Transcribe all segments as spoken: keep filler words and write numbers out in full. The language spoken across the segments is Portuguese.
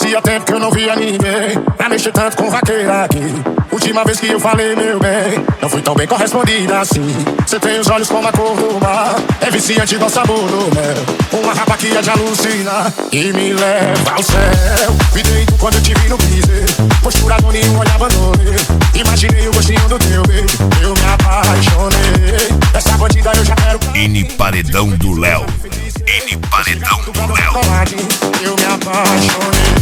Fazia tempo que eu não via ninguém pra mexer tanto com vaqueira aqui. Última vez que eu falei, meu bem, não fui tão bem correspondida assim. Cê tem os olhos como a cor do mar, é viciante igual sabor do mel. Uma rapa que é de alucina e me leva ao céu. Me deito quando eu te vi no piseiro, postura do ninho, olho abandonei. Imaginei o gostinho do teu beijo, eu me apaixonei. Essa bandida eu já quero. N Paredão do Léo. N Paredão do Léo. Eu me apaixonei.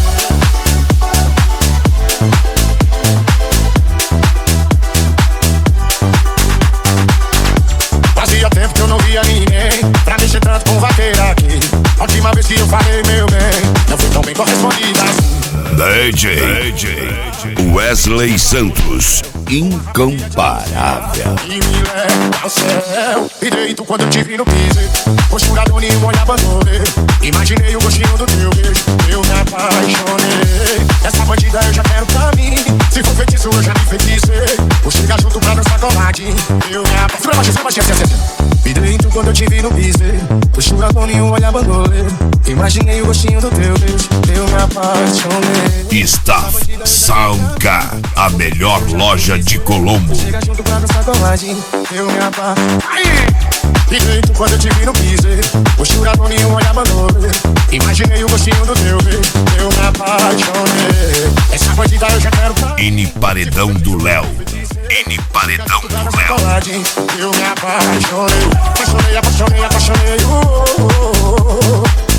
Fazia tempo que eu não via ninguém pra mexer tanto com vaqueira aqui. A última vez que eu falei, meu bem, não fui tão bem correspondida assim. D J, D J Wesley Santos, incomparável. E me leva ao céu, e deito quando eu te vi no piseiro, postura do ninho, olho abandonei. Imaginei o gostinho do teu beijo, eu me apaixonei. Essa bandida eu já quero pra mim, se for feitiço eu já me feticei. Vou chegar junto pra dançar coladinho, eu me apaixonei. Me deito quando eu te vi no piseiro, postura do ninho, olho abandonei. Imaginei o gostinho do teu beijo, eu me apaixonei. Staff Soundcar, a melhor loja de Colombo. Chega junto pra dançar coladinho, eu me apaixonei. Me deito quando eu te vi no piseiro, postura do ninho, olho abandonei. Imaginei o gostinho do teu beijo, eu me apaixonei. Essa bandida eu já quero pra N Paredão do Léo. N Paredão do Léo. Eu me apaixonei, apaixonei, apaixonei, apaixonei. Oh, oh, oh, oh.